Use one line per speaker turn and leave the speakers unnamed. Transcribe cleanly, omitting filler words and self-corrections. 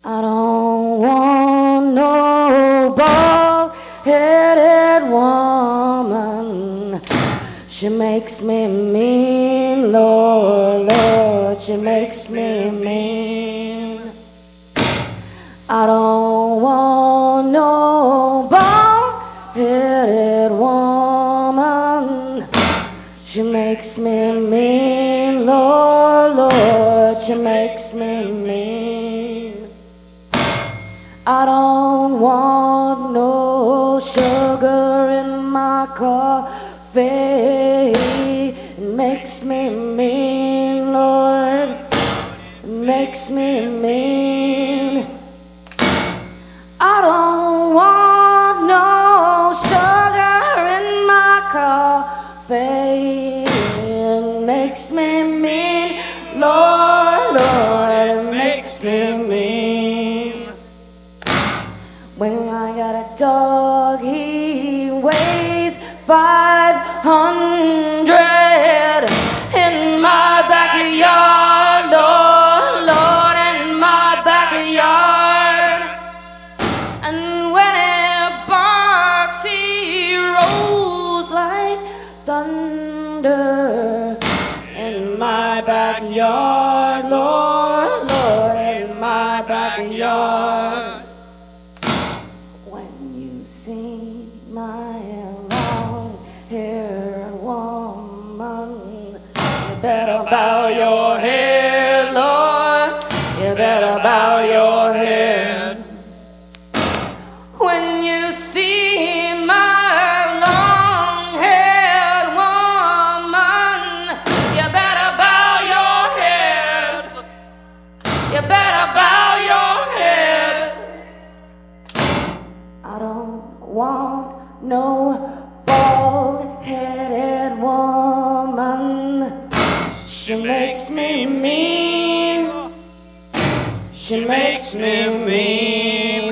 I don't want no bald-headed woman. She makes me mean, Lord, Lord, she makes me mean. I don't want no bald-headed woman. She makes me mean, Lord, Lord, she makes me mean. I don't want no sugar in my coffee. It makes me mean, Lord, it makes me mean. I don't want no sugar in my coffee. It makes me mean, Lord, Lord, it makes me mean. When I got a dog, he weighs 500 in my backyard, Lord, Lord, in my backyard. And when it barks, he rolls like thunder in my backyard, Lord, Lord, in my backyard. When you see my long-haired woman, you better bow your head, Lord, you better bow your head. When you see my long-haired woman, you better bow your head, you better bow your head. I don't want no bald-headed woman. She makes me mean. She makes me mean.